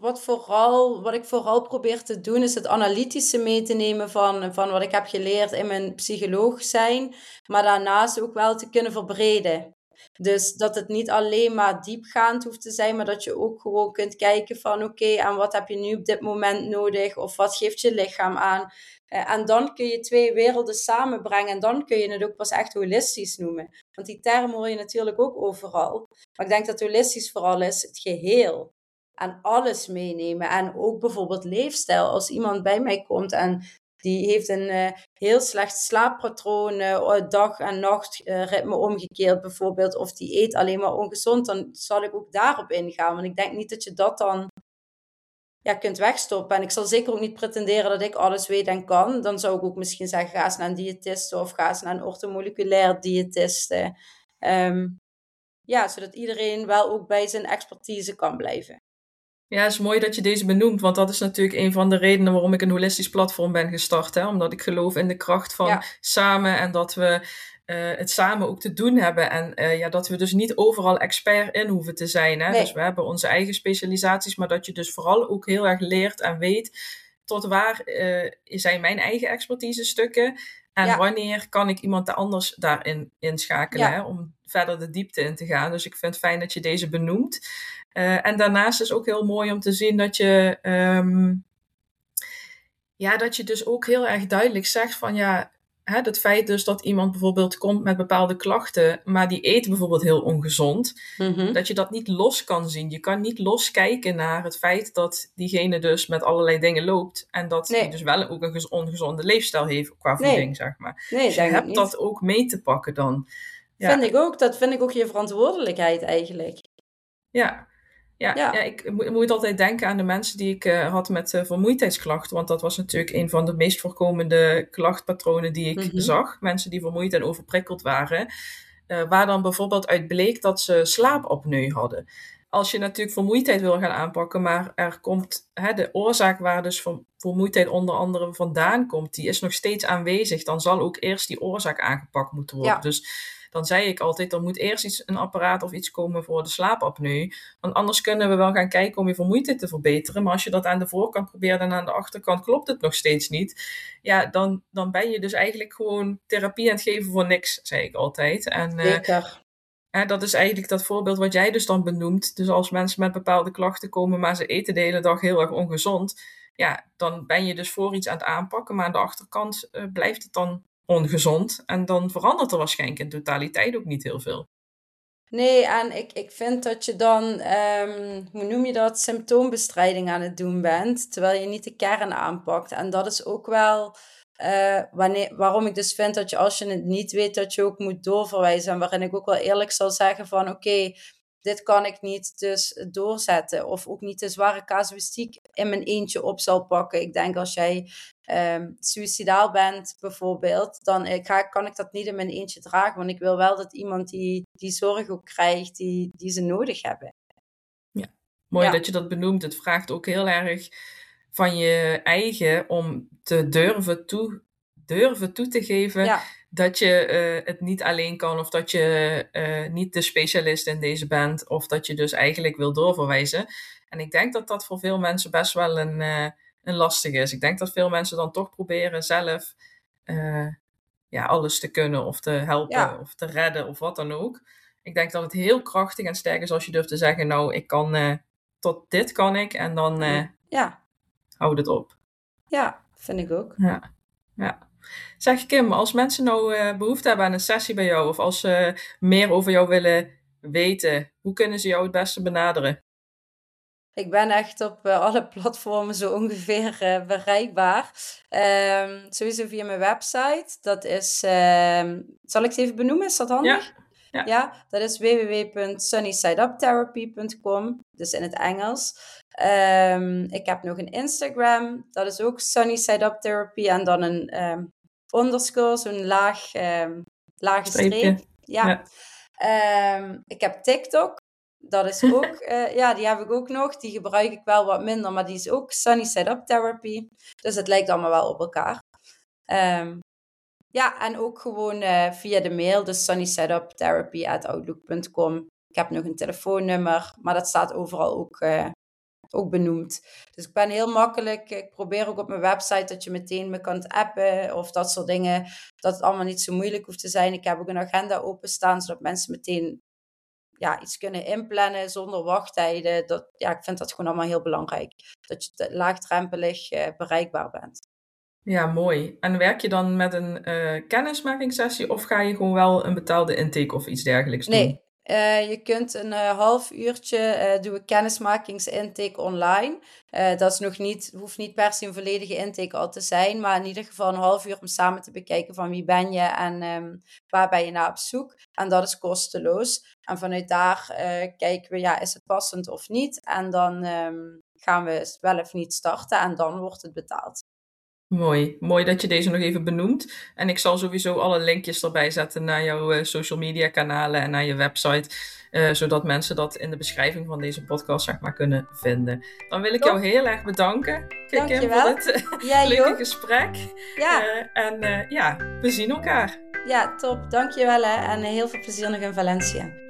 wat ik vooral probeer te doen, is het analytische mee te nemen van wat ik heb geleerd in mijn psycholoog zijn, maar daarnaast ook wel te kunnen verbreden. Dus dat het niet alleen maar diepgaand hoeft te zijn, maar dat je ook gewoon kunt kijken van oké, en wat heb je nu op dit moment nodig? Of wat geeft je lichaam aan? En dan kun je twee werelden samenbrengen en dan kun je het ook pas echt holistisch noemen. Want die term hoor je natuurlijk ook overal. Maar ik denk dat holistisch vooral is het geheel. En alles meenemen. En ook bijvoorbeeld leefstijl. Als iemand bij mij komt en die heeft een heel slecht slaappatroon, dag- en nachtritme omgekeerd bijvoorbeeld. Of die eet alleen maar ongezond. Dan zal ik ook daarop ingaan. Want ik denk niet dat je dat dan kunt wegstoppen. En ik zal zeker ook niet pretenderen dat ik alles weet en kan. Dan zou ik ook misschien zeggen, ga eens naar een diëtiste of ga eens naar een orthomoleculair diëtiste. Zodat iedereen wel ook bij zijn expertise kan blijven. Ja, het is mooi dat je deze benoemt, want dat is natuurlijk een van de redenen waarom ik een holistisch platform ben gestart. Hè? Omdat ik geloof in de kracht van samen en dat we het samen ook te doen hebben. En dat we dus niet overal expert in hoeven te zijn. Hè? Nee. Dus we hebben onze eigen specialisaties, maar dat je dus vooral ook heel erg leert en weet tot waar zijn mijn eigen expertise stukken. En wanneer kan ik iemand anders daarin inschakelen, hè? Om verder de diepte in te gaan. Dus ik vind het fijn dat je deze benoemt. En daarnaast is het ook heel mooi om te zien dat dat je dus ook heel erg duidelijk zegt van het feit dus dat iemand bijvoorbeeld komt met bepaalde klachten, maar die eet bijvoorbeeld heel ongezond, dat je dat niet los kan zien. Je kan niet los kijken naar het feit dat diegene dus met allerlei dingen loopt en dat hij dus wel ook een ongezonde leefstijl heeft qua voeding, zeg maar. Nee, dus je hebt dat ook mee te pakken dan. Ja. Dat vind ik ook je verantwoordelijkheid eigenlijk. Ja, ik moet altijd denken aan de mensen die ik had met vermoeidheidsklachten. Want dat was natuurlijk een van de meest voorkomende klachtpatronen die ik zag. Mensen die vermoeid en overprikkeld waren. Waar dan bijvoorbeeld uit bleek dat ze slaapapneu hadden. Als je natuurlijk vermoeidheid wil gaan aanpakken, maar er komt de oorzaak waar dus vermoeidheid onder andere vandaan komt, die is nog steeds aanwezig. Dan zal ook eerst die oorzaak aangepakt moeten worden. Ja. Dus dan zei ik altijd, er moet eerst een apparaat of iets komen voor de slaapapneu. Want anders kunnen we wel gaan kijken om je vermoeidheid te verbeteren. Maar als je dat aan de voorkant probeert en aan de achterkant klopt het nog steeds niet. Ja, dan ben je dus eigenlijk gewoon therapie aan het geven voor niks, zei ik altijd. En, Zeker. Dat is eigenlijk dat voorbeeld wat jij dus dan benoemt. Dus als mensen met bepaalde klachten komen, maar ze eten de hele dag heel erg ongezond. dan ben je dus voor iets aan het aanpakken, maar aan de achterkant blijft het dan ongezond. En dan verandert er waarschijnlijk in totaliteit ook niet heel veel. Nee, en ik vind dat je dan, hoe noem je dat, symptoombestrijding aan het doen bent, terwijl je niet de kern aanpakt. En dat is ook wel waarom ik dus vind dat je, als je het niet weet, dat je ook moet doorverwijzen. En waarin ik ook wel eerlijk zal zeggen van, oké, dit kan ik niet dus doorzetten. Of ook niet de zware casuïstiek in mijn eentje op zal pakken. Ik denk als jij suïcidaal bent bijvoorbeeld, dan kan ik dat niet in mijn eentje dragen. Want ik wil wel dat iemand die zorg ook krijgt die ze nodig hebben. Ja, mooi dat je dat benoemt. Het vraagt ook heel erg van je eigen om te durven toe te geven dat je het niet alleen kan, of dat je niet de specialist in deze bent, of dat je dus eigenlijk wil doorverwijzen. En ik denk dat dat voor veel mensen best wel een lastig is. Ik denk dat veel mensen dan toch proberen zelf alles te kunnen, of te helpen, of te redden, of wat dan ook. Ik denk dat het heel krachtig en sterk is als je durft te zeggen, nou, ik kan tot dit kan ik, en dan houd het op. Ja, vind ik ook. Ja. Zeg Kim, als mensen nou behoefte hebben aan een sessie bij jou, of als ze meer over jou willen weten, hoe kunnen ze jou het beste benaderen? Ik ben echt op alle platformen zo ongeveer bereikbaar. Sowieso via mijn website. Dat is, zal ik het even benoemen? Is dat handig? Ja, dat is www.sunnysideuptherapy.com. Dus in het Engels. Ik heb nog een Instagram. Dat is ook sunnysideuptherapy. En dan een underscore, zo'n lage streep. Ja. Ik heb TikTok. Dat is ook, die heb ik ook nog. Die gebruik ik wel wat minder, maar die is ook Sunny Side Up Therapy. Dus het lijkt allemaal wel op elkaar. En ook gewoon via de mail, dus sunnysideuptherapy@outlook.com. Ik heb nog een telefoonnummer, maar dat staat overal ook benoemd. Dus ik ben heel makkelijk. Ik probeer ook op mijn website dat je meteen me kan appen of dat soort dingen. Dat het allemaal niet zo moeilijk hoeft te zijn. Ik heb ook een agenda openstaan, zodat mensen meteen iets kunnen inplannen zonder wachttijden. Ik vind dat gewoon allemaal heel belangrijk. Dat je laagdrempelig bereikbaar bent. Ja, mooi. En werk je dan met een kennismakingssessie, of ga je gewoon wel een betaalde intake of iets dergelijks doen? Nee, je kunt een half uurtje doen kennismakingsintake online. Dat is hoeft niet per se een volledige intake al te zijn, maar in ieder geval een half uur om samen te bekijken van wie ben je en waar ben je naar op zoek. En dat is kosteloos. En vanuit daar kijken we, is het passend of niet? En dan gaan we wel of niet starten en dan wordt het betaald. Mooi dat je deze nog even benoemt. En ik zal sowieso alle linkjes erbij zetten naar jouw social media kanalen en naar je website. Zodat mensen dat in de beschrijving van deze podcast kunnen vinden. Dan wil ik jou heel erg bedanken, Kim, voor dit leuke gesprek. Ja. We zien elkaar. Ja, top. Dankjewel en heel veel plezier nog in Valencia.